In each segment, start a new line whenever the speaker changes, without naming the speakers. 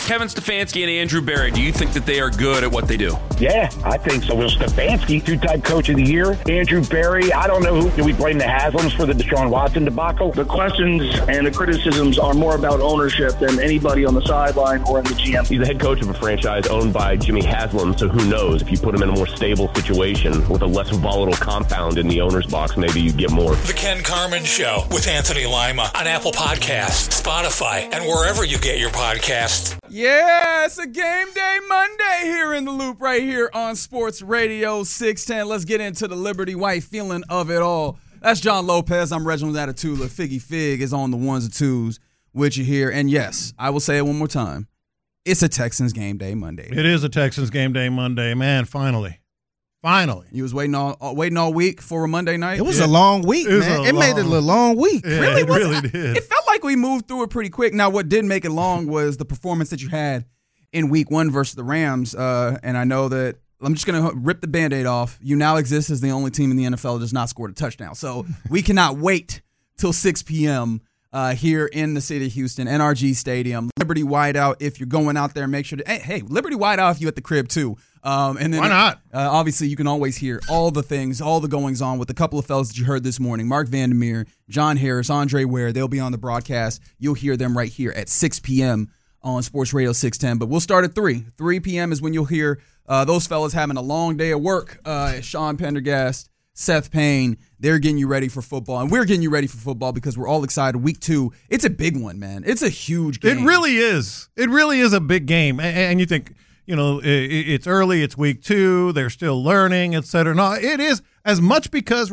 Kevin Stefanski and Andrew Berry, do you think that they are good at what they do?
Yeah, I think so. Well, Stefanski, two-time coach of the year. Andrew Berry, I don't know who. Do we blame the Haslams for the Deshaun Watson debacle?
The questions and the criticisms are more about ownership than anybody on the sideline or in the GM.
He's the head coach of a franchise owned by Jimmy Haslam, so who knows? If you put him in a more stable situation with a less volatile compound in the owner's box, maybe you get more.
The Ken Carman Show with Anthony Lima on Apple Podcasts, Spotify, and wherever you get your podcasts.
Yeah, it's a game day Monday here in the Loop right here on Sports Radio 610. Let's get into the Liberty White feeling of it all. That's John Lopez. I'm Reginald Atatula. Figgy Fig is on the ones and twos with you here. And yes, I will say it one more time. It's a Texans game day Monday.
It is a Texans game day Monday. Man, finally. You
was waiting all week for a Monday night?
It was a long week, man. It made it a long week.
Yeah,
really?
It really did.
It felt like we moved through it pretty quick. Now, what did make it long was the performance that you had in week one versus the Rams. And I know that I'm just going to rip the Band-Aid off. You now exist as the only team in the NFL that has not scored a touchdown. So we cannot wait till 6 p.m. Here in the city of Houston, NRG Stadium. Liberty Whiteout. If you're going out there, make sure to hey, Liberty Whiteout if you at the crib too. And then
why not?
Obviously, you can always hear all the things, all the goings on with a couple of fellas that you heard this morning: Mark Vandermeer, John Harris, Andre Ware. They'll be on the broadcast. You'll hear them right here at 6 p.m. on Sports Radio 610. But we'll start at 3. 3 p.m. is when you'll hear those fellas having a long day of work. Sean Pendergast, Seth Payne, they're getting you ready for football. And we're getting you ready for football because we're all excited. Week 2, it's a big one, man. It's a huge game.
It really is. It really is a big game. And you think, it's early, it's week 2, they're still learning, et cetera. No, it is as much because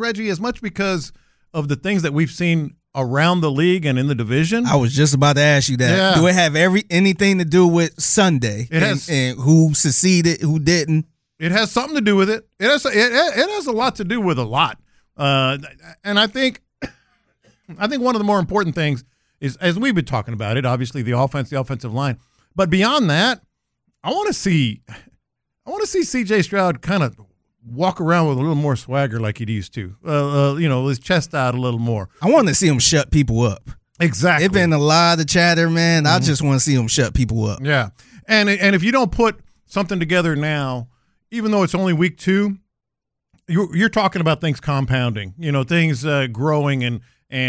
of the things that we've seen around the league and in the division.
I was just about to ask you that. Yeah. Do it have anything to do with Sunday and who succeeded, who didn't?
It has something to do with it. It has a lot to do with a lot. And I think one of the more important things is, as we've been talking about it, obviously the offensive line. But beyond that, I want to see C.J. Stroud kind of walk around with a little more swagger like he used to. His chest out a little more.
I want to see him shut people up.
Exactly.
It's been a lot of chatter, man. Mm-hmm. I just want to see him shut people up.
Yeah. And if you don't put something together now, even though it's only week 2, you're talking about things compounding, things growing and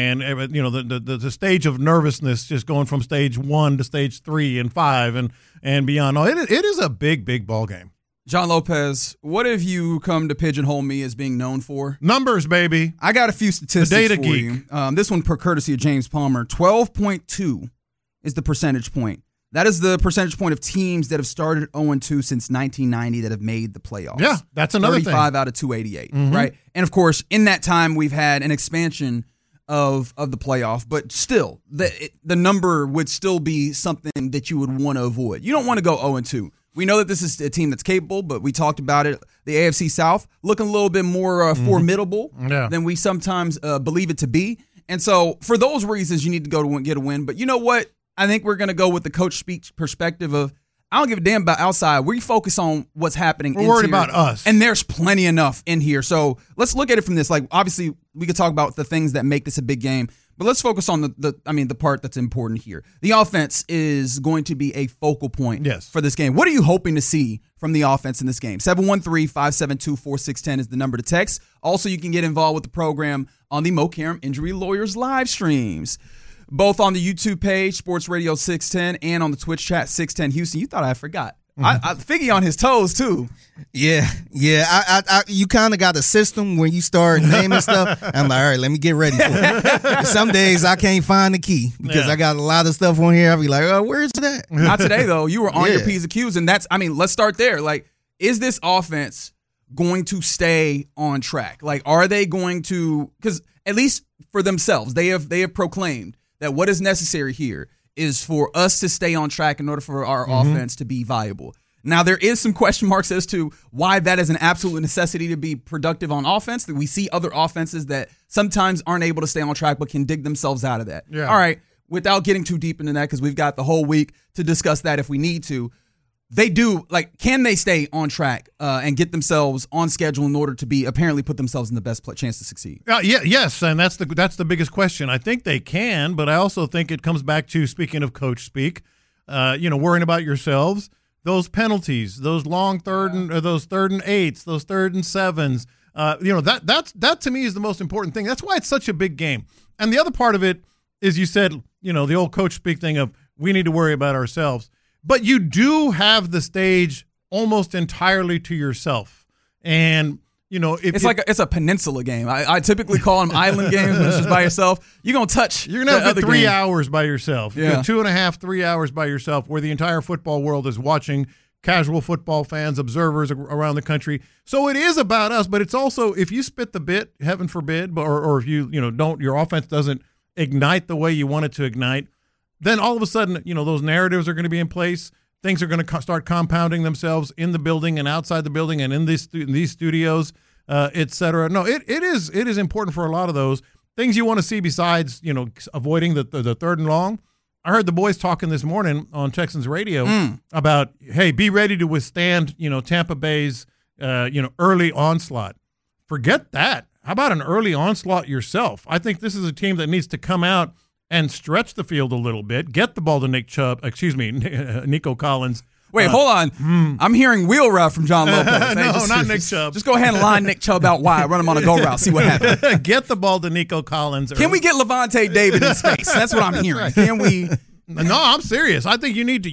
the stage of nervousness just going from stage 1 to stage 3 and 5 and beyond. No, it is a big, big ball game.
John Lopez, what have you come to pigeonhole me as being known for?
Numbers, baby.
I got a few statistics
the data
for
geek.
You. This one per courtesy of James Palmer. 12.2 is the percentage point. That is the percentage point of teams that have started 0-2 since 1990 that have made the playoffs.
Yeah, that's another
35 out of 288, right? And, of course, in that time, we've had an expansion of the playoff, but still, the number would still be something that you would want to avoid. You don't want to go 0-2. We know that this is a team that's capable, but we talked about it. The AFC South looking a little bit more formidable than we sometimes believe it to be. And so for those reasons, you need to go to get a win. But you know what? I think we're going to go with the coach speak perspective of, I don't give a damn about outside. We focus on what's happening.
We're worried about us.
And there's plenty enough in here. So let's look at it from this. Like, obviously, we could talk about the things that make this a big game. But let's focus on the part that's important here. The offense is going to be a focal point for this game. What are you hoping to see from the offense in this game? 713-572-4610 is the number to text. Also, you can get involved with the program on the Mo Karam Injury Lawyers live streams, both on the YouTube page, Sports Radio 610, and on the Twitch chat, 610 Houston. You thought I forgot. I Figgy on his toes, too.
Yeah. You kind of got a system when you start naming stuff. I'm like, all right, let me get ready for it. Some days I can't find the key because I got a lot of stuff on here. I'll be like, oh, where's that?
Not today, though. You were on your P's and Q's, and let's start there. Like, is this offense going to stay on track? Like, are they going to – because at least for themselves, they have proclaimed that what is necessary here is for us to stay on track in order for our offense to be viable. Now, there is some question marks as to why that is an absolute necessity to be productive on offense. That we see other offenses that sometimes aren't able to stay on track but can dig themselves out of that. Yeah. All right, without getting too deep into that, because we've got the whole week to discuss that if we need to, they do, like, can they stay on track and get themselves on schedule in order to be apparently put themselves in the best chance to succeed?
Yes, and that's the biggest question. I think they can, but I also think it comes back to, speaking of coach speak, worrying about yourselves. Those penalties, those long third and eights, those 3rd and 7s. That to me is the most important thing. That's why it's such a big game. And the other part of it is, you said, the old coach speak thing of we need to worry about ourselves. But you do have the stage almost entirely to yourself. And, it's a peninsula game. I typically call them island games when it's just by yourself. You're going to touch. You're going to have 3 hours by yourself. Yeah. 2.5, 3 hours by yourself where the entire football world is watching, casual football fans, observers around the country. So it is about us, but it's also, if you spit the bit, heaven forbid, or if you don't, your offense doesn't ignite the way you want it to ignite, then all of a sudden, those narratives are going to be in place. Things are going to start compounding themselves in the building and outside the building and in these studios, et cetera. No, it is important for a lot of those things you want to see besides, avoiding the 3rd and long. I heard the boys talking this morning on Texans radio about, hey, be ready to withstand, Tampa Bay's, early onslaught. Forget that. How about an early onslaught yourself? I think this is a team that needs to come out and stretch the field a little bit, get the ball to Nico Collins. Wait, hold on. I'm hearing wheel route from John Lopez. No, not Nick Chubb. Just go ahead and line Nick Chubb out wide, run him on a go route, see what happens. Get the ball to Nico Collins. Can we get Levante David in space? That's what I'm hearing. Can we? No, I'm serious. I think you need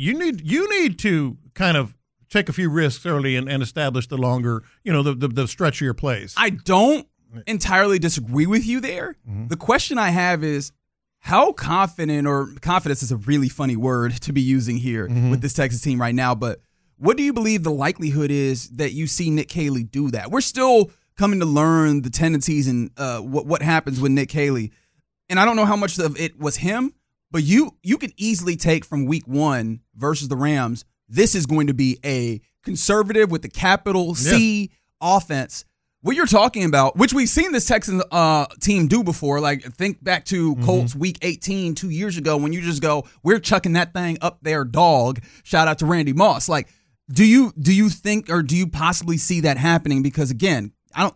to kind of take a few risks early and establish the longer, the stretchier plays. I don't entirely disagree with you there. Mm-hmm. The question I have is, how confident, or confidence is a really funny word to be using here with this Texas team right now, but what do you believe the likelihood is that you see Nick Caley do that? We're still coming to learn the tendencies and what happens with Nick Caley. And I don't know how much of it was him, but you can easily take from week 1 versus the Rams, this is going to be a conservative with the capital C offense. What you're talking about, which we've seen this Texans team do before, like think back to Colts week 18 2 years ago when you just go, we're chucking that thing up there, dog. Shout out to Randy Moss. Like, do you think, or do you possibly see that happening? Because again,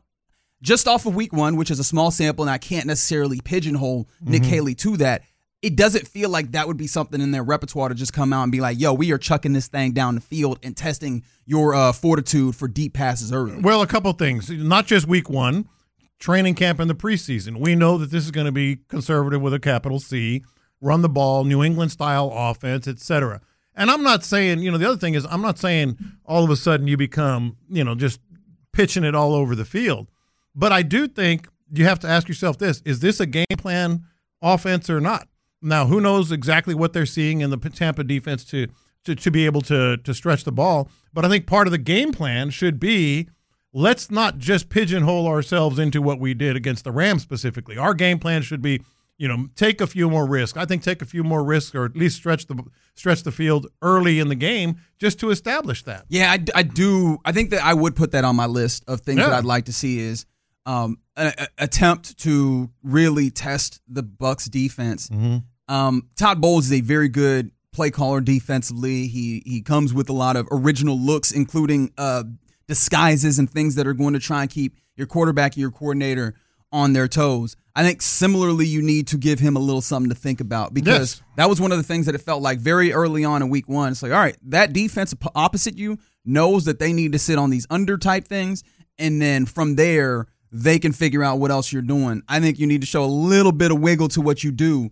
just off of week 1, which is a small sample, and I can't necessarily pigeonhole Nick Caley to that. It doesn't feel like that would be something in their repertoire to just come out and be like, yo, we are chucking this thing down the field and testing your fortitude for deep passes early. Well, a couple things. Not just week 1, training camp in the preseason. We know that this is going to be conservative with a capital C, run the ball, New England-style offense, et cetera. And I'm not saying, the other thing is I'm not saying all of a sudden you become, just pitching it all over the field. But I do think you have to ask yourself this, is this a game plan offense or not? Now, who knows exactly what they're seeing in the Tampa defense to be able to stretch the ball. But I think part of the game plan should be, let's not just pigeonhole ourselves into what we did against the Rams specifically. Our game plan should be, take a few more risks. I think take a few more risks, or at least stretch the field early in the game just to establish that. Yeah, I do. I think that I would put that on my list of things that I'd like to see is an attempt to really test the Bucs defense. Todd Bowles is a very good play caller defensively. He comes with a lot of original looks, including disguises and things that are going to try and keep your quarterback and your coordinator on their toes. I think similarly you need to give him a little something to think about, because that was one of the things that it felt like very early on in week 1. It's like, all right, that defense opposite you knows that they need to sit on these under type things, and then from there they can figure out what else you're doing. I think you need to show a little bit of wiggle to what you do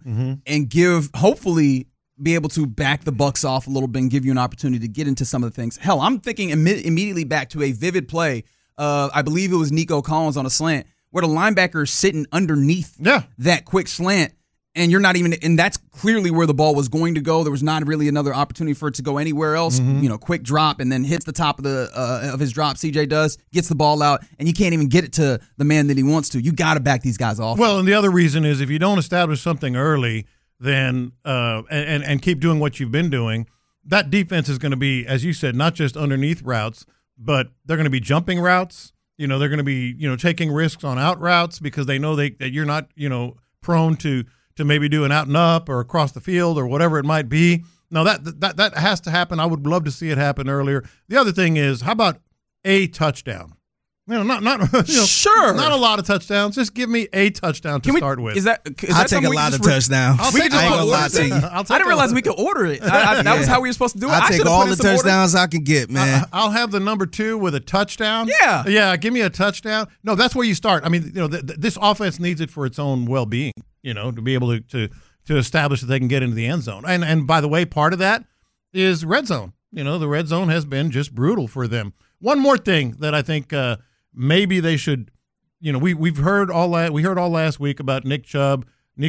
and hopefully be able to back the Bucs off a little bit and give you an opportunity to get into some of the things. Hell, I'm thinking immediately back to a vivid play. I believe it was Nico Collins on a slant where the linebacker is sitting underneath that quick slant, and you're not even, and that's clearly where the ball was going to go. There was not really another opportunity for it to go anywhere else. Quick drop, and then hits the top of of his drop. CJ does, gets the ball out, and you can't even get it to the man that he wants to. You got to back these guys off. Well, and the other reason is if you don't establish something early, then and keep doing what you've been doing, that defense is going to be, as you said, not just underneath routes, but they're going to be jumping routes. They're going to be taking risks on out routes because they know that you're not prone to maybe do an out and up or across the field or whatever it might be. Now that has to happen. I would love to see it happen earlier. The other thing is, how about a touchdown? Not
Sure.
not a lot of touchdowns. Just give me a touchdown to start with.
I'll take a lot of touchdowns.
I ain't
gonna lie to you.
I didn't realize we could order it. That was how we were supposed to do it.
I'll take all the touchdowns I can get, man.
I'll have the number 2 with a touchdown.
Yeah.
Give me a touchdown. No, that's where you start. I mean, this offense needs it for its own well-being. To be able to establish that they can get into the end zone. And by the way, part of that is red zone. The red zone has been just brutal for them. One more thing that I think maybe they should. We heard all last week about Nick Chubb,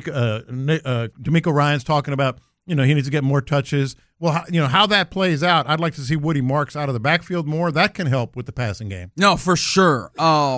D'Amico Ryans talking about he needs to get more touches. Well, how that plays out. I'd like to see Woody Marks out of the backfield more. That can help with the passing game.
No, for sure. I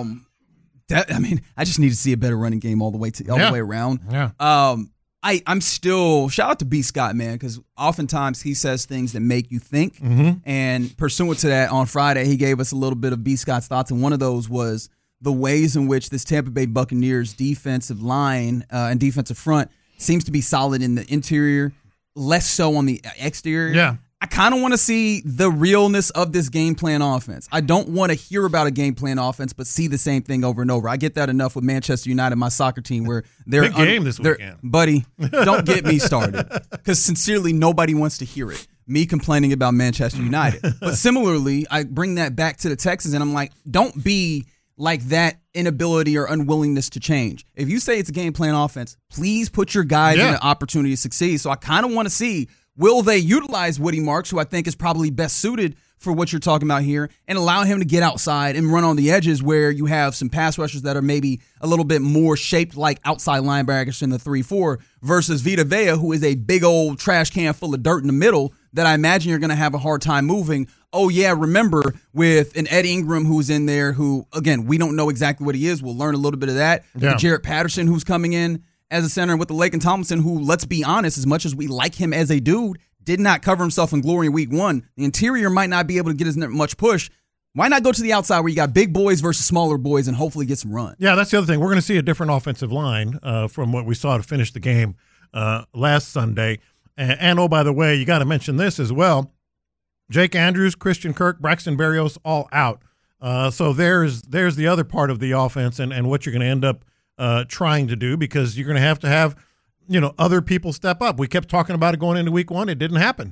just need to see a better running game all the way around.
Yeah.
I'm still shout out to B. Scott, man, because oftentimes he says things that make you think.
Mm-hmm.
And pursuant to that, on Friday, he gave us a little bit of B. Scott's thoughts, and one of those was the ways in which this Tampa Bay Buccaneers defensive line and defensive front seems to be solid in the interior, less so on the exterior.
Yeah.
I kind of want to see the realness of this game plan offense. I don't want to hear about a game plan offense, but see the same thing over and over. I get that enough with Manchester United, my soccer team, where they're
big game this weekend.
Buddy, don't get me started, because sincerely, nobody wants to hear it. Me complaining about Manchester United. But similarly, I bring that back to the Texans, and I'm like, don't be like that inability or unwillingness to change. If you say it's a game plan offense, please put your guys in an opportunity to succeed. So I kind of want to see, will they utilize Woody Marks, who I think is probably best suited for what you're talking about here, and allow him to get outside and run on the edges where you have some pass rushers that are maybe a little bit more shaped like outside linebackers in the 3-4 versus Vita Vea, who is a big old trash can full of dirt in the middle that I imagine you're going to have a hard time moving. Oh, yeah, remember with an Ed Ingram who's in there who, again, we don't know exactly what he is. We'll learn a little bit of that.
Yeah.
Jarrett Patterson who's coming in as a center with the Laken Tomlinson, who, let's be honest, as much as we like him as a dude, did not cover himself in glory in week 1. The interior might not be able to get as much push. Why not go to the outside where you got big boys versus smaller boys and hopefully get some run?
Yeah, that's the other thing. We're going to see a different offensive line from what we saw to finish the game last Sunday. And oh, by the way, you got to mention this as well. Jake Andrews, Christian Kirk, Braxton Berrios, all out. So there's the other part of the offense and what you're going to end up trying to do, because you're going to have other people step up. We kept talking about it going into week 1. It didn't happen.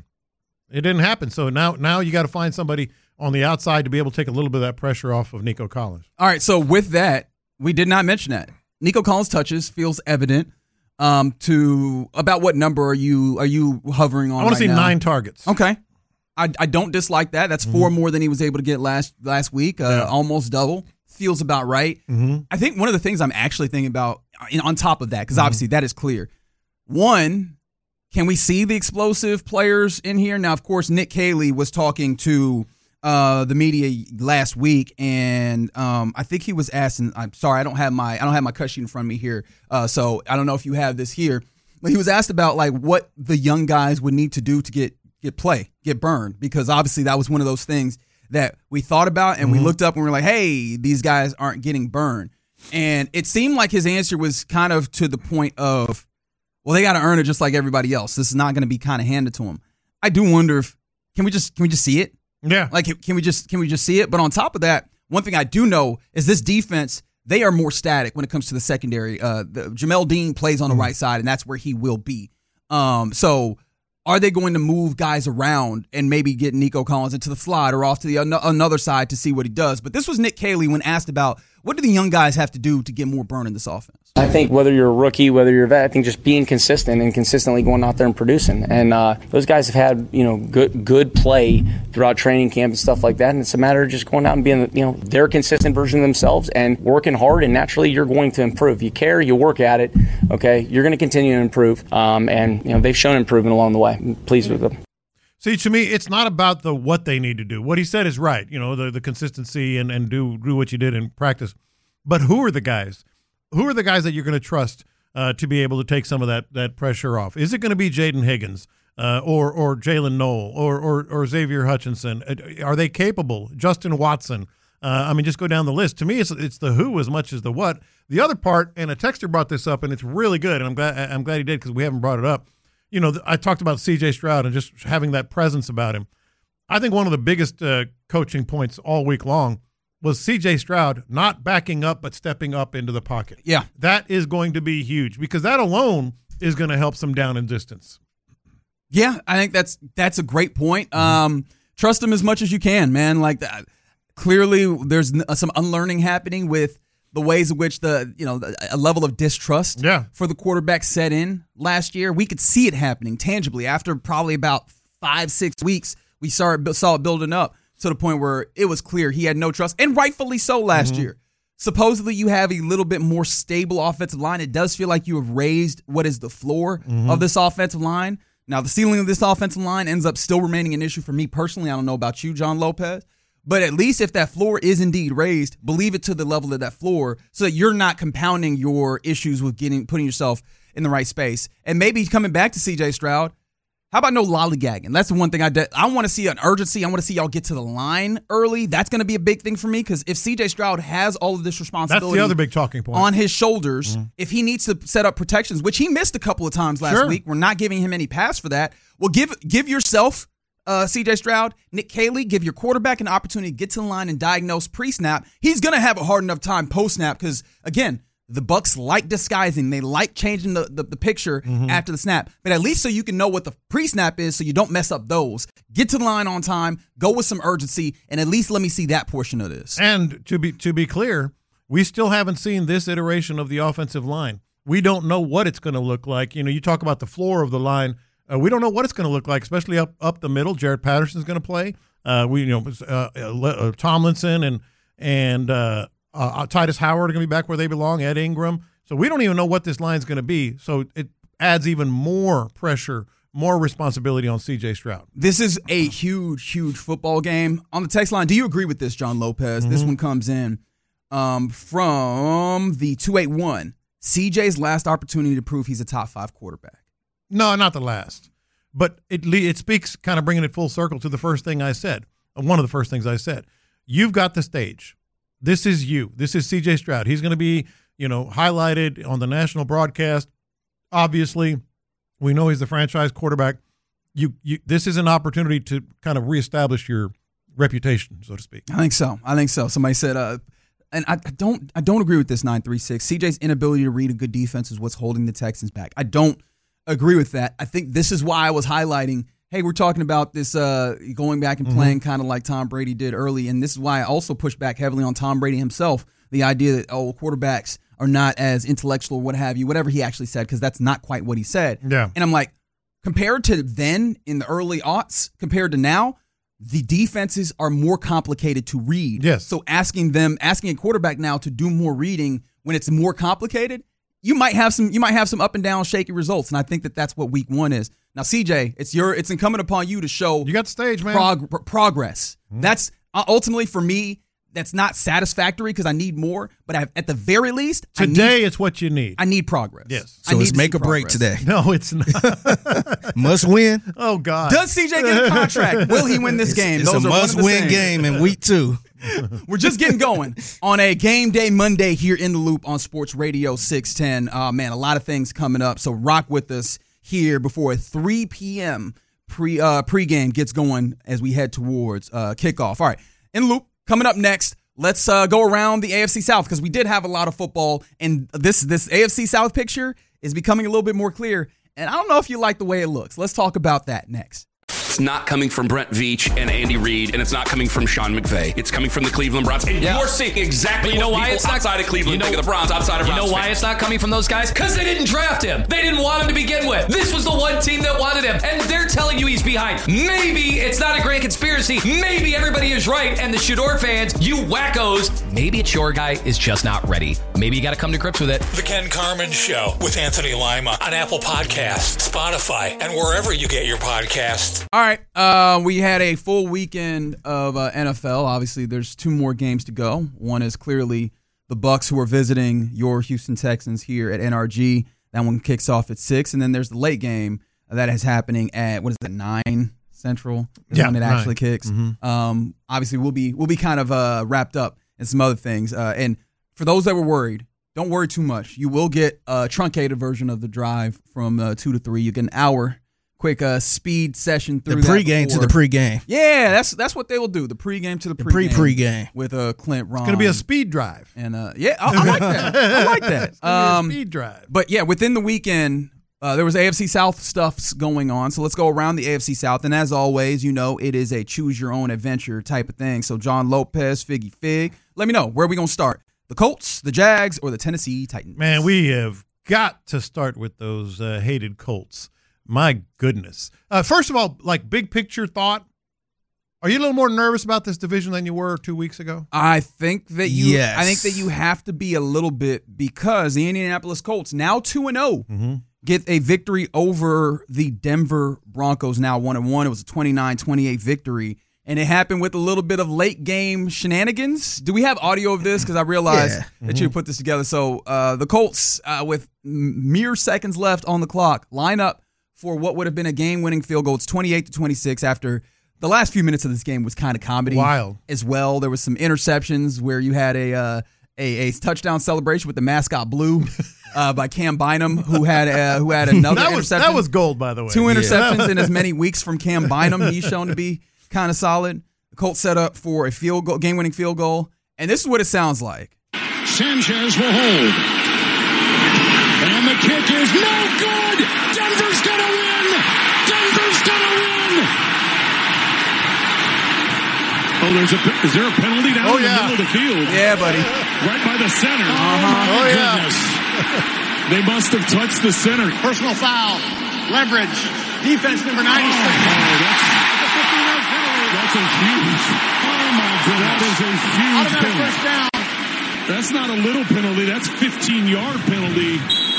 So now you got to find somebody on the outside to be able to take a little bit of that pressure off of Nico Collins.
All right, so with that, we did not mention that. Nico Collins' touches feels evident. To about what number are you hovering on?
I want to see 9 targets.
Okay. I don't dislike that. That's 4 more than he was able to get last week. Almost double. Feels about right.
Mm-hmm.
I think one of the things I'm actually thinking about on top of that, because obviously that is clear. One, can we see the explosive players in here? Now, of course, Nick Caley was talking to the media last week, and I think he was asked. And I'm sorry, I don't have my cut sheet in front of me here, so I don't know if you have this here. But he was asked about like what the young guys would need to do to get burned, because obviously that was one of those things that we thought about and we looked up and we were like, hey, these guys aren't getting burned. And it seemed like his answer was kind of to the point of, well, they got to earn it just like everybody else. This is not going to be kind of handed to them. I do wonder if can we just see it?
Yeah.
Like can we just see it? But on top of that, one thing I do know is this defense, they are more static when it comes to the secondary. Jamel Dean plays on the right side, and that's where he will be. So are they going to move guys around and maybe get Nico Collins into the slot or off to the another side to see what he does? But this was Nick Caley when asked about what do the young guys have to do to get more burn in this offense?
I think whether you're a rookie, whether you're a vet, I think just being consistent and consistently going out there and producing. And those guys have had good play throughout training camp and stuff like that. And it's a matter of just going out and being their consistent version of themselves and working hard. And naturally, you're going to improve. You care, you work at it. Okay, you're going to continue to improve. And they've shown improvement along the way. I'm pleased with them.
See, to me, it's not about what they need to do. What he said is right. The consistency and do what you did in practice. But who are the guys? Who are the guys that you're going to trust to be able to take some of that pressure off? Is it going to be Jaden Higgins or Jalen Noel or Xavier Hutchinson? Are they capable? Justin Watson? Just go down the list. To me, it's the who as much as the what. The other part, and a texter brought this up, and it's really good, and I'm glad he did because we haven't brought it up. I talked about C.J. Stroud and just having that presence about him. I think one of the biggest coaching points all week long was C.J. Stroud not backing up but stepping up into the pocket.
Yeah.
That is going to be huge because that alone is going to help some down and distance.
Yeah, I think that's a great point. Trust him as much as you can, man. Like that. Clearly, there's some unlearning happening with the ways in which a level of distrust for the quarterback set in last year. We could see it happening tangibly after probably about 5-6 weeks. We saw it building up to the point where it was clear he had no trust, and rightfully so last year. Supposedly, you have a little bit more stable offensive line. It does feel like you have raised what is the floor of this offensive line. Now, the ceiling of this offensive line ends up still remaining an issue for me personally. I don't know about you, John Lopez. But at least if that floor is indeed raised, believe it to the level of that floor so that you're not compounding your issues with putting yourself in the right space. And maybe coming back to C.J. Stroud, how about no lollygagging? That's the one thing I want to see an urgency. I want to see y'all get to the line early. That's going to be a big thing for me because if C.J. Stroud has all of this responsibility,
that's the other big talking point
on his shoulders, if he needs to set up protections, which he missed a couple of times last week, we're not giving him any pass for that. Well, give yourself, C.J. Stroud, Nick Caley, give your quarterback an opportunity to get to the line and diagnose pre-snap. He's going to have a hard enough time post-snap because, again, the Bucs like disguising. They like changing the picture after the snap. But at least so you can know what the pre-snap is so you don't mess up those. Get to the line on time, go with some urgency, and at least let me see that portion of this.
And to be clear, we still haven't seen this iteration of the offensive line. We don't know what it's going to look like. You talk about the floor of the line. We don't know what it's going to look like, especially up the middle. Jaret Patterson's going to play. Tomlinson and Titus Howard are going to be back where they belong. Ed Ingram. So we don't even know what this line's going to be. So it adds even more pressure, more responsibility on C.J. Stroud.
This is a huge, huge football game. On the text line, do you agree with this, John Lopez? This one comes in from the 281. C.J.'s last opportunity to prove he's a top 5 quarterback.
No, not the last. But it speaks, kind of bringing it full circle to the first thing I said, one of the first things I said. You've got the stage. This is you. This is C.J. Stroud. He's going to be, highlighted on the national broadcast. Obviously, we know he's the franchise quarterback. This is an opportunity to kind of reestablish your reputation, so to speak.
I think so. Somebody said, and I don't agree with this 936. C.J.'s inability to read a good defense is what's holding the Texans back. I don't agree with that. I think this is why I was highlighting, hey, we're talking about this going back and playing kind of like Tom Brady did early, and this is why I also pushed back heavily on Tom Brady himself, the idea that, quarterbacks are not as intellectual or what have you, whatever he actually said, because that's not quite what he said.
Yeah.
And I'm like, compared to then in the early aughts, compared to now, the defenses are more complicated to read.
Yes.
So asking a quarterback now to do more reading when it's more complicated, you might have some up and down shaky results, and I think that's what week 1 is. Now, CJ, it's incumbent upon you to show
you got the stage, man.
Progress. That's ultimately for me. That's not satisfactory because I need more, but at the very least,
it's what you need.
I need progress.
Yes.
So it's make or break today.
No, it's not.
Must win.
Oh God.
Does CJ get a contract? Will he win this game?
It's a must-win game in week 2.
We're just getting going on a game day Monday here in the Loop on Sports Radio 610. Man, a lot of things coming up, so rock with us here before a 3 p.m. pregame gets going as we head towards kickoff. All right, in the Loop coming up next. Let's go around the AFC South because we did have a lot of football, and this AFC South picture is becoming a little bit more clear. And I don't know if you like the way it looks. Let's talk about that next.
It's not coming from Brent Veach and Andy Reid, and it's not coming from Sean McVay. It's coming from the Cleveland Browns. And you're seeing exactly why it's not outside of Cleveland. Think of the Browns outside of Browns.
You know why it's not coming from those guys? Because they didn't draft him. They didn't want him to begin with. This was the one team that wanted him, and they're telling you he's behind. Maybe it's not a grand conspiracy. Maybe everybody is right, and the Shador fans, you wackos, maybe it's your guy is just not ready. Maybe you got to come to grips with it.
The Ken Carman Show with Anthony Lima on Apple Podcasts, Spotify, and wherever you get your podcasts.
All right, we had a full weekend of NFL. Obviously, there's 2 more games to go. One is clearly the Bucs, who are visiting your Houston Texans here at NRG. That one kicks off at 6, and then there's the late game that is happening at 9 Central. When it actually kicks. Obviously, we'll be kind of wrapped up in some other things. And for those that were worried, don't worry too much. You will get a truncated version of the drive from 2 to 3. You get an hour. quick speed session through
the pregame to the pregame.
Yeah, that's what they will do. The pregame to the
pregame
with Clint Ron.
It's going to be a speed drive.
And yeah, I like that. I like that.
It's gonna be a speed drive.
But yeah, within the weekend, there was AFC South stuffs going on. So let's go around the AFC South. And as always, it is a choose your own adventure type of thing. So John Lopez, Figgy Fig, let me know where are we gonna start? The Colts, the Jags, or the Tennessee Titans?
Man, we have got to start with those hated Colts. My goodness. First of all, like big picture thought, are you a little more nervous about this division than you were 2 weeks ago?
I think that you have to be a little bit because the Indianapolis Colts, now 2-0, get a victory over the Denver Broncos, now 1-1. It was a 29-28 victory. And it happened with a little bit of late game shenanigans. Do we have audio of this? Because I realized that you put this together. So the Colts, with mere seconds left on the clock, line up for what would have been a game-winning field goal. It's 28-26 after the last few minutes of this game was kind of comedy.
Wild.
As well. There was some interceptions where you had a touchdown celebration with the mascot blue by Cam Bynum, who had another interception.
That was gold, by the way.
2 interceptions in as many weeks from Cam Bynum. He's shown to be kind of solid. The Colts set up for a field goal, game-winning field goal, and this is what it sounds like.
Sanchez will hold, and the kick is no good. Denver's gonna win. Denver's gonna win. Oh, is there a penalty down in the middle of the field?
Yeah, buddy.
Right by the center. Oh my goodness. They must have touched the center.
Personal foul. Leverage. Defense number 96.
That's a huge. Oh my God, that is a huge penalty. First down. That's not a little penalty. That's 15-yard penalty.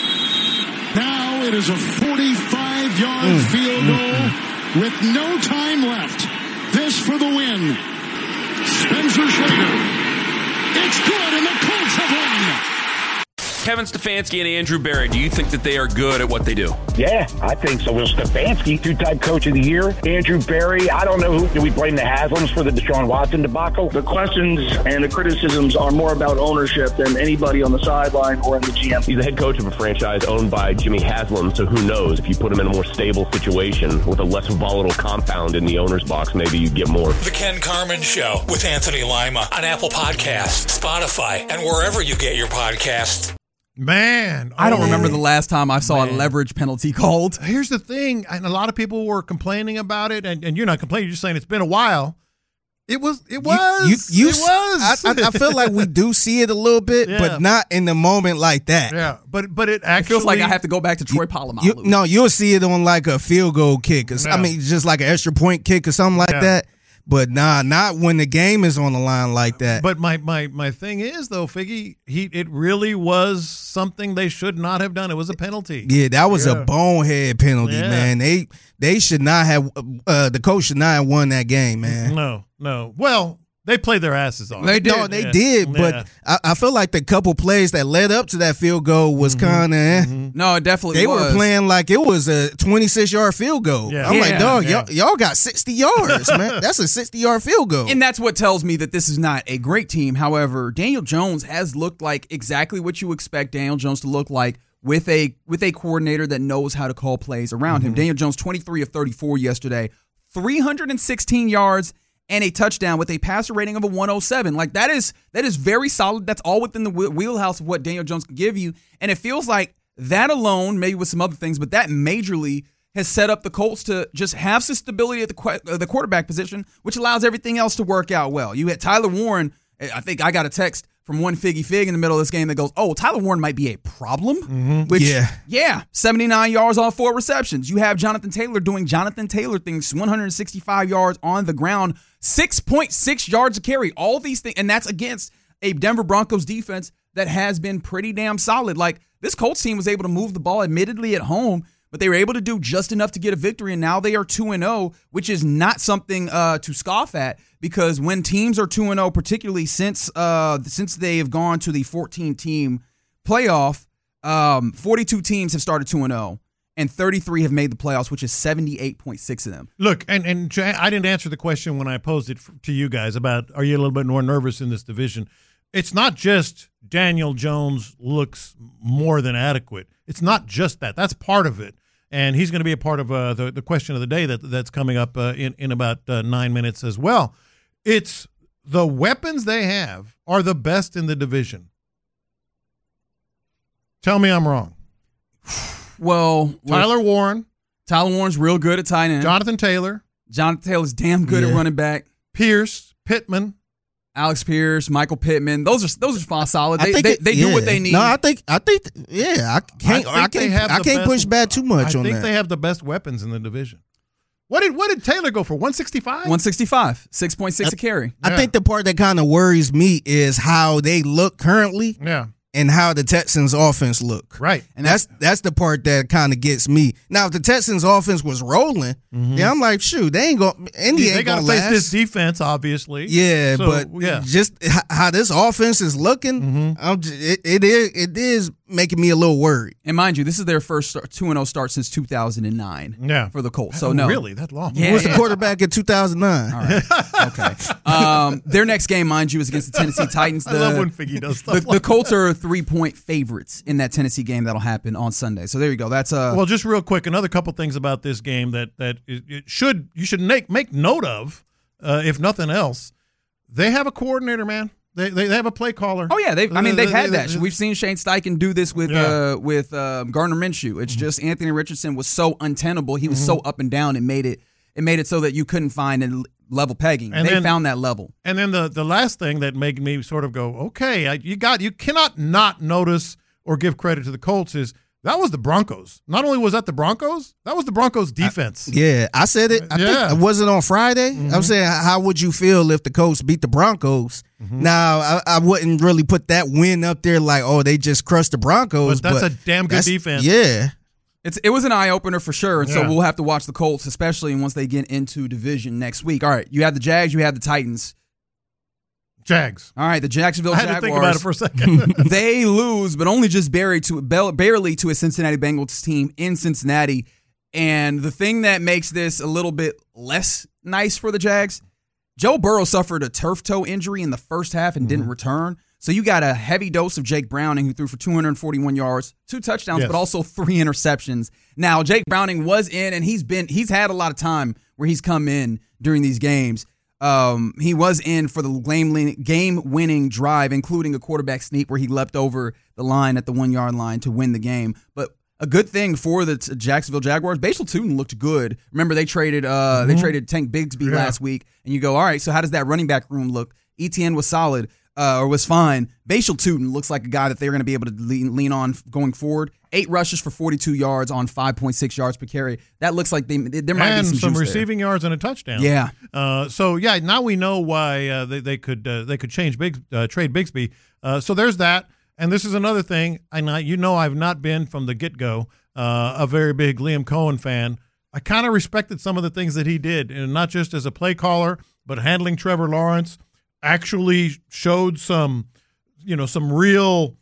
Now it is a 45-yard field goal with no time left. This for the win. Spencer Schrader. It's good, and the Colts have won.
Kevin Stefanski and Andrew Berry, do you think that they are good at what they do?
Yeah, I think so. Will Stefanski, two-time coach of the year. Andrew Berry, I don't know who. Do we blame the Haslams for the Deshaun Watson debacle?
The questions and the criticisms are more about ownership than anybody on the sideline or in the GM.
He's the head coach of a franchise owned by Jimmy Haslam, so who knows? If you put him in a more stable situation with a less volatile compound in the owner's box, maybe you get more.
The Ken Carman Show with Anthony Lima on Apple Podcasts, Spotify, and wherever you get your podcasts.
Man,
I don't remember the last time I saw a leverage penalty called.
Here's the thing, and a lot of people were complaining about it, and you're not complaining, you're just saying it's been a while. It was. It was.
I feel like we do see it a little bit, but not in the moment like that.
Yeah, but it actually
feels like I have to go back to Troy Polamalu.
No, you'll see it on like a field goal kick. I mean, just like an extra point kick or something like that. But not when the game is on the line like that.
But my thing is though, Figgy, it really was something they should not have done. It was a penalty.
Yeah, that was a bonehead penalty, man. They should not have. The coach should not have won that game, man.
No. Well, they played their asses off.
They did. No, they did. But I feel like the couple plays that led up to that field goal was kind of.
No, it definitely
they
was.
They were playing like it was a 26-yard field goal.
Yeah.
I'm like, dog, y'all got 60 yards, man. That's a 60-yard field goal.
And that's what tells me that this is not a great team. However, Daniel Jones has looked like exactly what you expect Daniel Jones to look like with a coordinator that knows how to call plays around him. Daniel Jones, 23 of 34 yesterday, 316 yards and a touchdown with a passer rating of a 107. Like that is very solid. That's all within the wheelhouse of what Daniel Jones can give you. And it feels like that alone, maybe with some other things, but that majorly has set up the Colts to just have some stability at the quarterback position, which allows everything else to work out well. You had Tyler Warren. I think I got a text from one Figgy Fig in the middle of this game that goes, oh, Tyler Warren might be a problem. Which, 79 yards on 4 receptions. You have Jonathan Taylor doing Jonathan Taylor things, 165 yards on the ground, 6.6 yards a carry. All these things, and that's against a Denver Broncos defense that has been pretty damn solid. Like, this Colts team was able to move the ball, admittedly at home, but they were able to do just enough to get a victory, and now they are 2-0, which is not something to scoff at, because when teams are 2-0, particularly since they have gone to the 14-team playoff, 42 teams have started 2-0, and 33 have made the playoffs, which is 78.6 of them.
Look, and I didn't answer the question when I posed it to you guys about, are you a little bit more nervous in this division? It's not just Daniel Jones looks more than adequate. It's not just that. That's part of it. and he's going to be a part of the question of the day that's coming up in about 9 minutes as well. It's the weapons they have are the best in the division. Tell me I'm wrong.
Well,
Tyler Warren's
real good at tight end.
Jonathan Taylor's
damn good at running back.
Pierce, Pittman,
Alex Pierce, Michael Pittman. Those are solid. They do what they need.
No, I think I can't push back too much on that.
I think they have the best weapons in the division. What did Taylor go for? 165?
165, 6.6 a carry.
I think the part that kind of worries me is how they look currently.
Yeah.
And how the Texans offense look.
Right.
And that's the part that kind of gets me. Now, if the Texans offense was rolling, then I'm like, shoot, they ain't going to last.
They got to face this defense, obviously.
Yeah, just how this offense is looking, it is making me a little worried.
And mind you, this is their first 2-0 start since 2009 for the Colts. So, no.
Really? That long?
Yeah, Who was the quarterback in 2009?
All right. Okay. Their next game, mind you, is against the Tennessee Titans.
I love when Figgy does stuff
the Colts are 3-point favorites in that Tennessee game that'll happen on Sunday. So there you go. That's
well, just real quick, another couple things about this game that you should make note of, if nothing else. They have a coordinator, man. They have a play caller.
Oh yeah, they've had that. We've seen Shane Steichen do this with Gardner Minshew. It's just Anthony Richardson was so untenable. He was so up and down. It made it so that you couldn't find a level pegging. And they found that level.
And then the last thing that made me sort of go, okay, you cannot not notice or give credit to the Colts is that was the Broncos. Not only was that the Broncos, that was the Broncos defense.
I said it. I think, was it on Friday? I was saying, how would you feel if the Colts beat the Broncos? Now, I wouldn't really put that win up there like, oh, they just crushed the Broncos.
But that's a damn good defense.
Yeah.
It was an eye-opener for sure, and so we'll have to watch the Colts, especially once they get into division next week. All right, you had the Jags, you had the Titans.
Jags.
All right, the Jacksonville Jaguars.
I had to think about it for a second.
They lose, but only just barely to a Cincinnati Bengals team in Cincinnati. And the thing that makes this a little bit less nice for the Jags, Joe Burrow suffered a turf toe injury in the first half and didn't return. So you got a heavy dose of Jake Browning, who threw for 241 yards, 2 touchdowns, but also 3 interceptions. Now, Jake Browning was in, and he's had a lot of time where he's come in during these games. He was in for the game-winning drive, including a quarterback sneak where he leapt over the line at the 1-yard line to win the game. But a good thing for the Jacksonville Jaguars, Bashal Tutin looked good. Remember, they traded Tank Bigsby last week, and you go, all right, so how does that running back room look? Etienne was solid. Or was fine. Bashal Tutin looks like a guy that they're going to be able to lean on going forward. 8 rushes for 42 yards on 5.6 yards per carry. That looks like there might be some
receiving yards and a touchdown.
Yeah.
Now we know why they could trade Bigsby. So there's that. And this is another thing. I've not been from the get-go a very big Liam Cohen fan. I kind of respected some of the things that he did, and not just as a play caller, but handling Trevor Lawrence. Actually showed some real,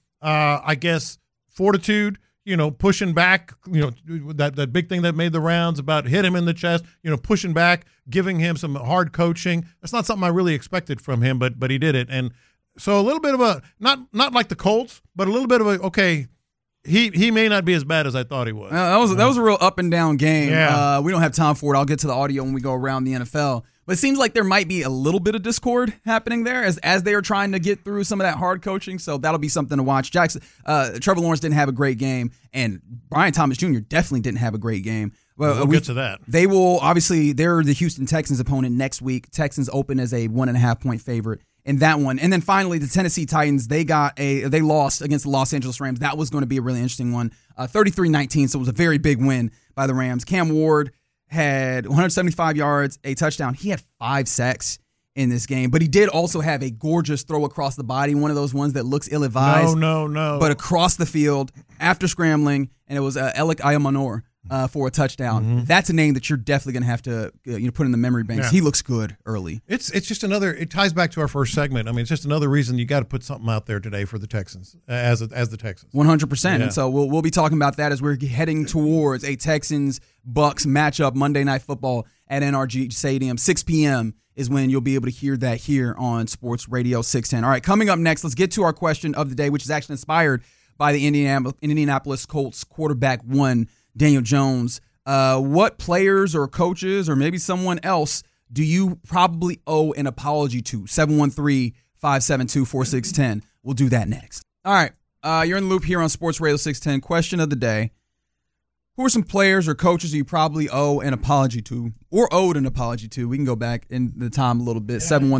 fortitude, pushing back, that big thing that made the rounds about hit him in the chest, pushing back, giving him some hard coaching. That's not something I really expected from him, but he did it. And so a little bit of a, not like the Colts, but a little bit of a, okay, he may not be as bad as I thought he was.
That was a real up and down game. Yeah. We don't have time for it. I'll get to the audio when we go around the NFL. But it seems like there might be a little bit of discord happening there as they are trying to get through some of that hard coaching. So that'll be something to watch. Trevor Lawrence didn't have a great game, and Brian Thomas Jr. definitely didn't have a great game.
We'll get to that.
They will they're the Houston Texans opponent next week. Texans open as a 1.5-point favorite in that one. And then finally, the Tennessee Titans, they lost against the Los Angeles Rams. That was going to be a really interesting one. 33-19, so it was a very big win by the Rams. Cam Ward had 175 yards, a touchdown. He had 5 sacks in this game, but he did also have a gorgeous throw across the body, one of those ones that looks ill-advised.
No.
But across the field after scrambling, and it was Alec Ayamanor for a touchdown. That's a name that you're definitely going to have to put in the memory banks. Yeah. He looks good early.
It's just another. It ties back to our first segment. I mean, it's just another reason you got to put something out there today for the Texans as the Texans.
100%. Yeah. And so we'll be talking about that as we're heading towards a Texans-Bucks matchup Monday Night Football at NRG Stadium. 6 p.m. is when you'll be able to hear that here on Sports Radio 610. All right, coming up next, let's get to our question of the day, which is actually inspired by the Indianapolis Colts quarterback 1, Daniel Jones. What players or coaches or maybe someone else do you probably owe an apology to? 713-572-4610. We'll do that next. All right. You're in the loop here on Sports Radio 610. Question of the day. Who are some players or coaches you probably owe an apology to or owed an apology to? We can go back in the time a little bit.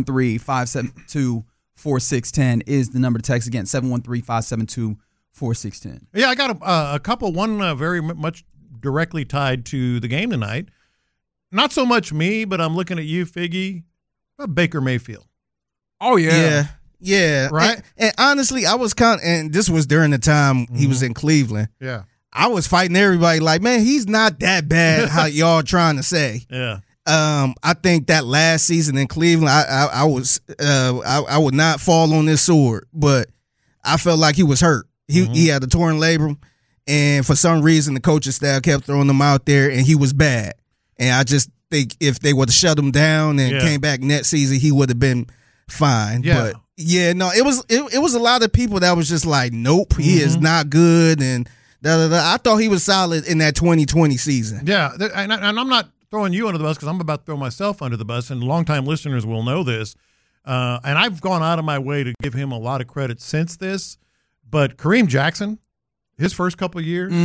713-572-4610 is the number to text. Again, 713-572-4610.
Yeah, I got a couple. One very much directly tied to the game tonight. Not so much me, but I'm looking at you, Figgy. Baker Mayfield.
Oh, yeah.
Yeah.
Right?
And honestly, I was and this was during the time he was in Cleveland.
Yeah.
I was fighting everybody like, man, he's not that bad, how y'all trying to say.
Yeah.
I think that last season in Cleveland, I would not fall on this sword, but I felt like he was hurt. He had a torn labrum, and for some reason the coaching staff kept throwing him out there, and he was bad. And I just think if they would have shut him down and came back next season, he would have been fine.
Yeah.
But it was a lot of people that was just like, nope, he is not good, and I thought he was solid in that 2020 season.
Yeah, and I'm not throwing you under the bus because I'm about to throw myself under the bus, and longtime listeners will know this. And I've gone out of my way to give him a lot of credit since this. But Kareem Jackson, his first couple of years,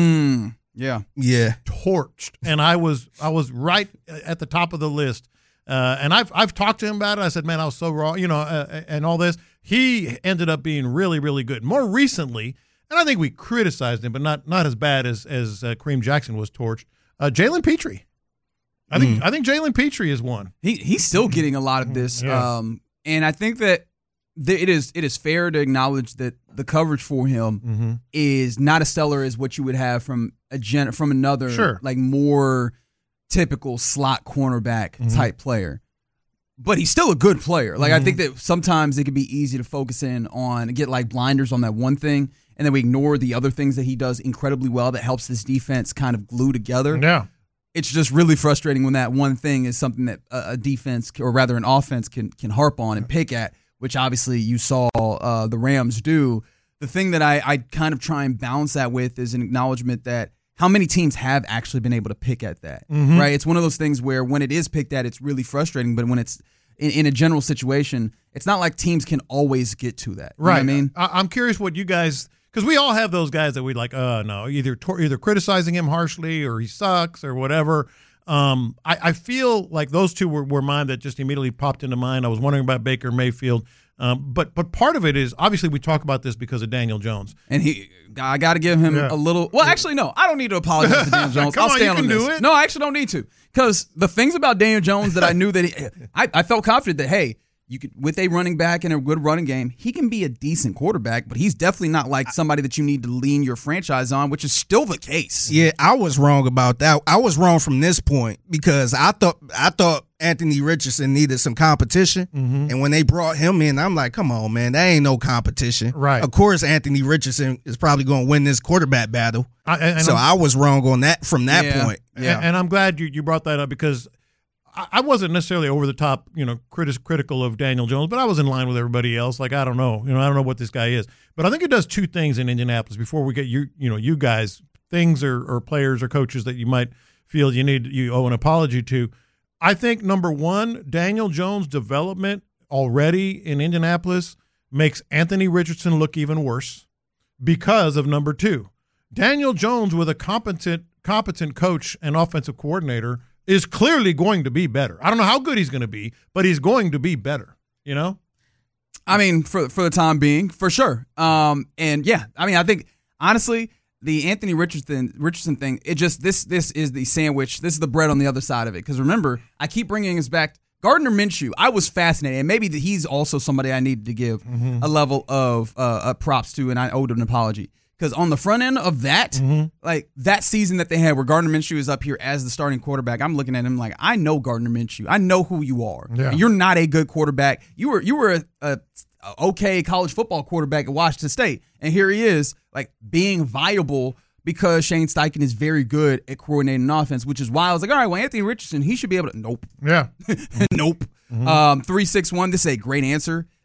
torched, and I was right at the top of the list. And I've talked to him about it. I said, man, I was so wrong, and all this. He ended up being really, really good. More recently. And I think we criticized him, but not as bad as Kareem Jackson was torched. Jalen Petrie. I think Jalen Petrie is one.
He's still getting a lot of this.
Yeah.
And I think that it is fair to acknowledge that the coverage for him is not as stellar as what you would have from another like more typical slot cornerback type player. But he's still a good player. Like I think that sometimes it can be easy to focus in on and get like blinders on that one thing, and then we ignore the other things that he does incredibly well that helps this defense kind of glue together.
Yeah.
It's just really frustrating when that one thing is something that a defense, or rather an offense, can harp on and pick at, which obviously you saw the Rams do. The thing that I kind of try and balance that with is an acknowledgement that how many teams have actually been able to pick at that, right? It's one of those things where when it is picked at, it's really frustrating, but when it's in a general situation, it's not like teams can always get to that. You know what I mean?
I'm curious what you guys – because we all have those guys that we like, no, either criticizing him harshly or he sucks or whatever. I feel like those two were mine that just immediately popped into mind. I was wondering about Baker Mayfield. But part of it is, obviously, we talk about this because of Daniel Jones.
And I got to give him a little – well, actually, no. I don't need to apologize to Daniel Jones. I'll stand on this.
Do it.
No, I actually don't need to. Because the things about Daniel Jones that I knew that I felt confident that, hey, you could, with a running back and a good running game, he can be a decent quarterback, but he's definitely not like somebody that you need to lean your franchise on, which is still the case.
Yeah, I was wrong about that. I was wrong from this point because I thought Anthony Richardson needed some competition, and when they brought him in, I'm like, come on, man, that ain't no competition.
Right.
Of course, Anthony Richardson is probably going to win this quarterback battle. I was wrong on that from that point.
Yeah. And I'm glad you brought that up because I wasn't necessarily over the top, critical of Daniel Jones, but I was in line with everybody else. Like, I don't know, I don't know what this guy is, but I think it does two things in Indianapolis before we get you guys, things or players or coaches that you might feel you owe an apology to. I think number one, Daniel Jones' development already in Indianapolis makes Anthony Richardson look even worse because of number two. Daniel Jones with a competent coach and offensive coordinator is clearly going to be better. I don't know how good he's going to be, but he's going to be better,
I mean, for the time being, for sure. And yeah, I mean, I think honestly, the Anthony Richardson thing, it just this is the sandwich. This is the bread on the other side of it. Because remember, I keep bringing us back. Gardner Minshew, I was fascinated, and maybe he's also somebody I needed to give a level of props to, and I owed an apology. Because on the front end of that, like that season that they had where Gardner Minshew is up here as the starting quarterback, I'm looking at him like, I know Gardner Minshew. I know who you are. Yeah. You're not a good quarterback. You were a okay college football quarterback at Washington State. And here he is, like being viable because Shane Steichen is very good at coordinating an offense, which is why I was like, all right, well, Anthony Richardson, he should be able to. Nope.
Yeah.
Nope. 361, this is a great answer.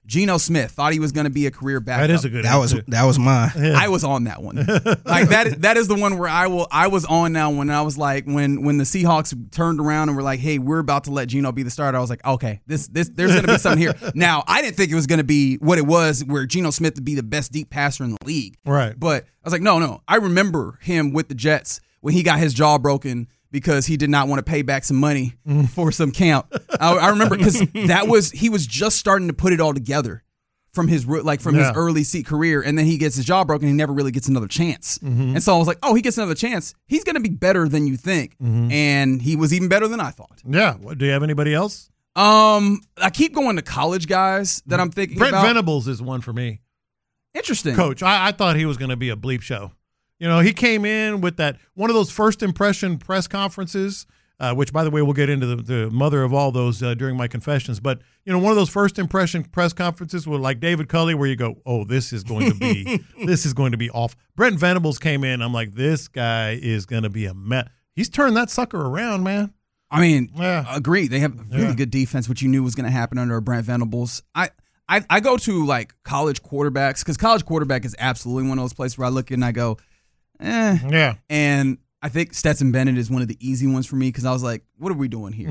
Geno Smith thought he was going to be a career backup.
That is a good answer.
That was mine.
Yeah. I was on that one. Like that is the one where I was on now when I was like when the Seahawks turned around and were like, hey, we're about to let Geno be the starter. I was like, okay, there's going to be something here. Now, I didn't think it was going to be what it was, where Geno Smith would be the best deep passer in the league.
Right.
But I was like, no. I remember him with the Jets when he got his jaw broken because he did not want to pay back some money for some camp. I remember because he was just starting to put it all together from his early career, and then he gets his jaw broken. He never really gets another chance. And so I was like, oh, he gets another chance. He's going to be better than you think. And he was even better than I thought.
Yeah. Do you have anybody else?
I keep going to college guys that I'm thinking about.
Brent Venables is one for me.
Interesting.
Coach, I thought he was going to be a bleep show. You know, he came in with that one of those first impression press conferences, which, by the way, we'll get into the mother of all those during my confessions. But, you know, one of those first impression press conferences with like David Culley where you go, oh, this is going to be off. Brent Venables came in. I'm like, this guy is going to be a mess. He's turned that sucker around, man.
I mean, agreed. They have really good defense, which you knew was going to happen under Brent Venables. I go to like college quarterbacks because college quarterback is absolutely one of those places where I look and I go,
yeah.
And I think Stetson Bennett is one of the easy ones for me because I was like, what are we doing here?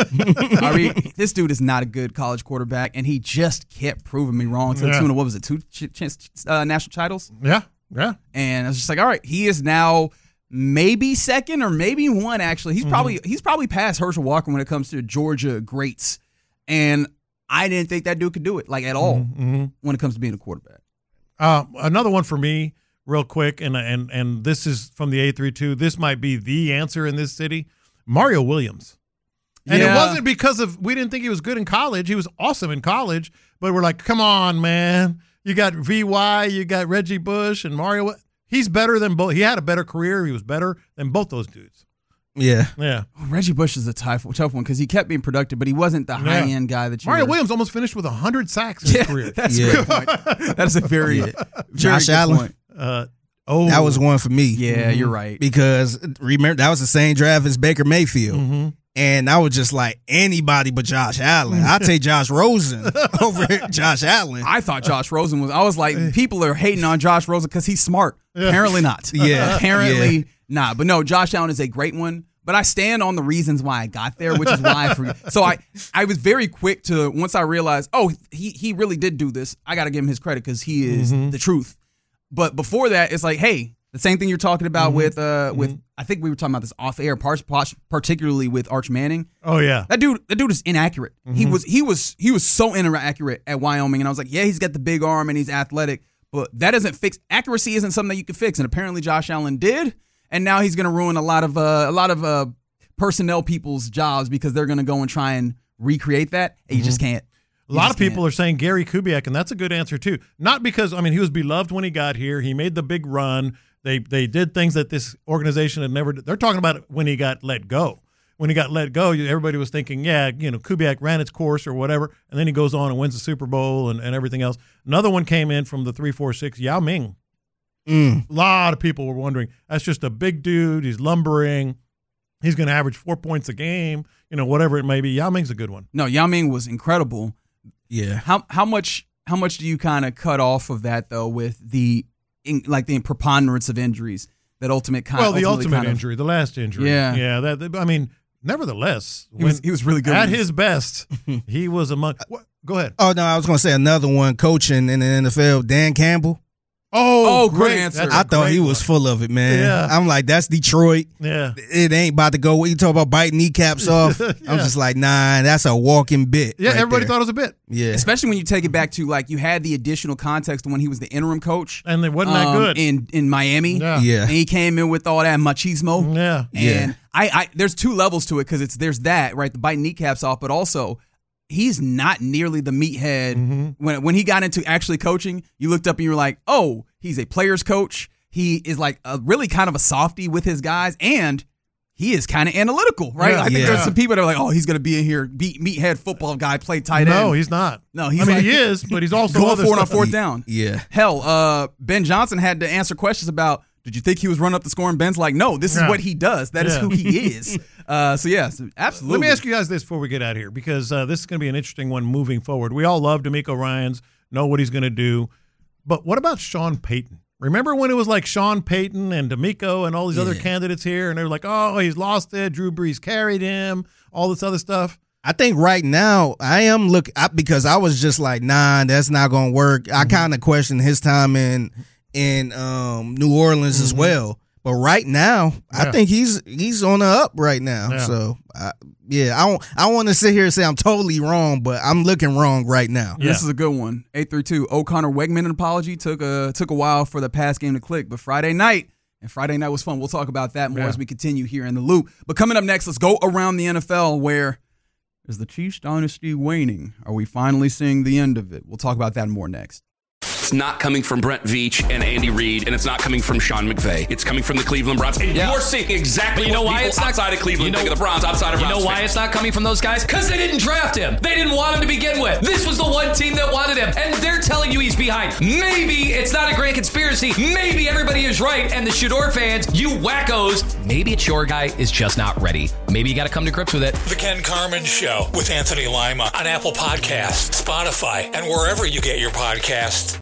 This dude is not a good college quarterback, and he just kept proving me wrong to the tune of, what was it, 2 national titles?
Yeah.
And I was just like, all right, he is now maybe second or maybe one, actually. He's probably past Herschel Walker when it comes to Georgia greats. And I didn't think that dude could do it, like, at all when it comes to being a quarterback.
Another one for me, real quick, and this is from the 832. This might be the answer in this city. Mario Williams. And it wasn't because we didn't think he was good in college. He was awesome in college, but we're like, come on, man. You got VY, you got Reggie Bush, and Mario. He's better than both. He had a better career. He was better than both those dudes.
Yeah.
Reggie Bush is a tough one because he kept being productive, but he wasn't the high-end guy that you
Mario Williams almost finished with 100 sacks in his career.
That's a good point. That's a very
Josh
good
Allen.
point.
That was one for me.
Yeah, you're right.
Because remember, that was the same draft as Baker Mayfield. And I was just like, anybody but Josh Allen. I'll take Josh Rosen over Josh Allen.
I thought Josh Rosen was. I was like, people are hating on Josh Rosen because he's smart. Apparently not. Apparently not. But no, Josh Allen is a great one. But I stand on the reasons why I got there, which is why I forget. So I was very quick to, once I realized, oh, he really did do this, I got to give him his credit because he is the truth. But before that, it's like, hey, the same thing you're talking about with I think we were talking about this off air, particularly with Arch Manning.
Oh yeah,
that dude is inaccurate. He was so inaccurate at Wyoming, and I was like, yeah, he's got the big arm and he's athletic, but that doesn't fix accuracy. Isn't something that you can fix, and apparently Josh Allen did, and now he's going to ruin a lot of personnel people's jobs because they're going to go and try and recreate that, and you just can't.
A lot of people are saying Gary Kubiak, and that's a good answer too. Not because, I mean, he was beloved when he got here. He made the big run. They did things that this organization had never done. They're talking about when he got let go. When he got let go, everybody was thinking, Kubiak ran its course or whatever, and then he goes on and wins the Super Bowl and everything else. Another one came in from the 3-4-6, Yao Ming. A lot of people were wondering, that's just a big dude. He's lumbering. He's going to average 4 points a game, whatever it may be. Yao Ming's a good one.
No, Yao Ming was incredible.
Yeah.
How much do you kind of cut off of that though with the preponderance of injuries that ultimate
injury, the last injury. Yeah. Nevertheless,
he was really good
at his best. He was among. Go ahead.
Oh no, I was going to say another one. Coaching in the NFL, Dan Campbell.
Oh, great answer.
I thought he was full of it, man.
Yeah.
I'm like, that's Detroit.
Yeah.
It ain't about to go. What you talk about biting kneecaps off? I'm just like, nah, that's a walking bit.
Yeah, everybody thought it was a bit.
Yeah.
Especially when you take it back to, like, you had the additional context when he was the interim coach.
And it wasn't that good.
In Miami.
Yeah.
And he came in with all that machismo.
Yeah.
And I there's two levels to it because there's that, right, the biting kneecaps off, but also he's not nearly the meathead. When he got into actually coaching, you looked up and you were like, oh, he's a player's coach. He is like a really kind of a softie with his guys, and he is kind of analytical, right?
Yeah.
I think there's some people that are like, oh, he's going to be in here, meathead football guy, play tight end.
No, he's not.
No, he's
he is, but he's also
going for it on fourth down.
Yeah.
Hell, Ben Johnson had to answer questions about, did you think he was running up the scoring? Ben's like, no, this is what he does. That is who he is. So absolutely.
Let me ask you guys this before we get out of here, because this is going to be an interesting one moving forward. We all love DeMeco Ryans, know what he's going to do. But what about Sean Payton? Remember when it was like Sean Payton and DeMeco and all these other candidates here, and they were like, oh, he's lost it. Drew Brees carried him, all this other stuff.
I think right now I am because I was just like, nah, that's not going to work. I kind of question his time in New Orleans as well. But right now, I think he's on the up right now. Yeah. So, I want to sit here and say I'm totally wrong, but I'm looking wrong right now.
Yeah. This is a good one. 832. O'Connor Wegman apology took a while for the pass game to click, but Friday night was fun. We'll talk about that more as we continue here in the loop. But coming up next, let's go around the NFL. Where is the Chiefs dynasty waning? Are we finally seeing the end of it? We'll talk about that more next.
It's not coming from Brent Veach and Andy Reid, and it's not coming from Sean McVay. It's coming from the Cleveland Browns. And you're seeing exactly what people outside of Cleveland think of the Browns, outside of Browns.
You know why it's not coming from those guys? Because they didn't draft him. They didn't want him to begin with. This was the one team that wanted him, and they're telling you he's behind. Maybe it's not a grand conspiracy. Maybe everybody is right, and the Shador fans, you wackos, maybe it's your guy is just not ready. Maybe you got to come to grips with it.
The Ken Carman Show with Anthony Lima on Apple Podcasts, Spotify, and wherever you get your podcasts.